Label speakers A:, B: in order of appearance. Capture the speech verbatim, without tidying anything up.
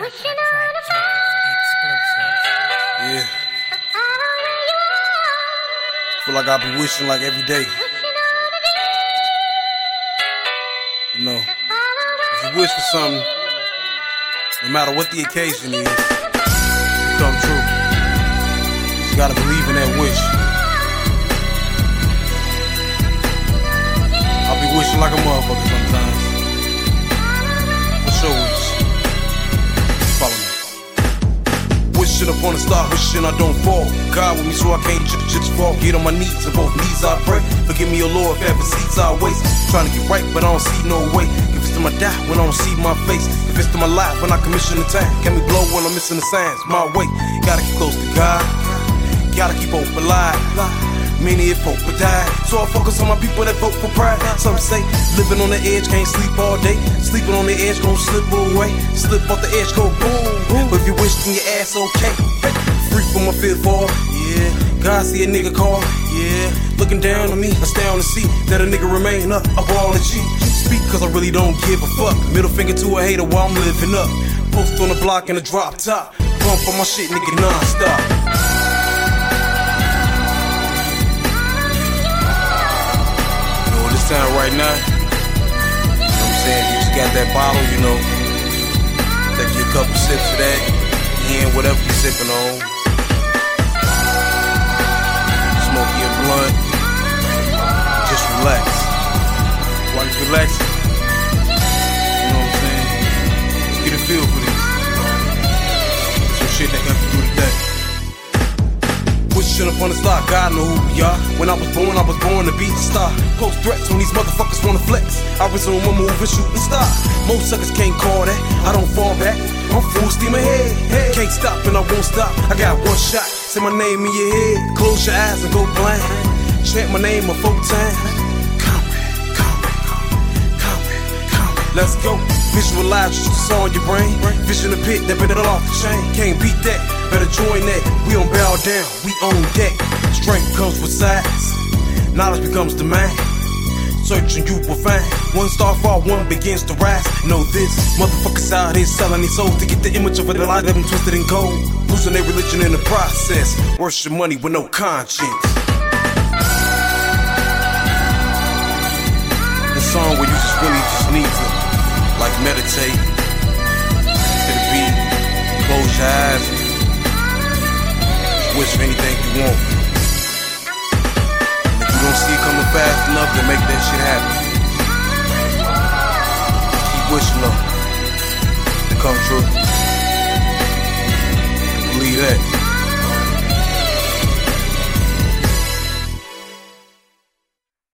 A: Yeah. Feel like I be wishing like every day. You know, if you wish for something, no matter what the occasion is, it come true. You gotta believe in that wish. I'll be wishing like a motherfucker sometimes. What's your wish? Follow me. Wishing upon a star, wishing I don't fall. God with me so I can't just, just fall. Get on my knees, and both knees I pray. Forgive me, O Lord, if ever seats I waste. Trying to get right, but I don't see no way. If it's to my die, when I don't see my face. If it's to my life, when I commission the time. Can me blow when I'm missing the signs, my way. Gotta keep close to God. Gotta keep hope alive. Many if hope would die, so I focus on my people that vote for pride. Some say, living on the edge, can't sleep all day. Sleeping on the edge, gon' slip away. Slip off the edge, go boom. But if you wish, then your ass okay. Free from my fear for, yeah. God see a nigga call, yeah. Looking down on me, I stay on the seat. That a nigga remain up, up all the G. Speak cause I really don't give a fuck. Middle finger to a hater while I'm living up. Post on the block in a drop top. Bump on my shit, nigga, non-stop. Time right now, you know what I'm saying? You just got that bottle, you know. Take you a couple sips of that, and whatever you sipping on. Smoke your blunt. Just relax. While you relaxing, you know what I'm saying? Just get a feel for this. Some shit that got to do today. Wishing upon a star, God know who we are. When I was born, I was born to be a star. Post threats when these motherfuckers wanna flex. I resume a move and shooting star. Most suckers can't call that. I don't fall back. I'm full steam ahead. Hey. Can't stop and I won't stop. I got one shot. Say my name in your head. Close your eyes and go blind. Chant my name a four times. Comrade, comrade, comrade, comrade. Let's go. Visualize what's on your brain. Vision the pit that better off the chain. Can't beat that. Better join that. We don't bow down. We own that. Strength comes with size. Knowledge becomes the mind. Searching you will find. One star fall, one begins to rise. Know this, motherfuckers out here selling their souls to get the image of it. A lot of them twisted in gold, losing their religion in the process. Worship money with no conscience. The song where you just really just need to, like, meditate to the beat. Close your eyes. Just wish for anything you want. You don't see it coming fast enough to make that shit happen. Keep wishing though to come true.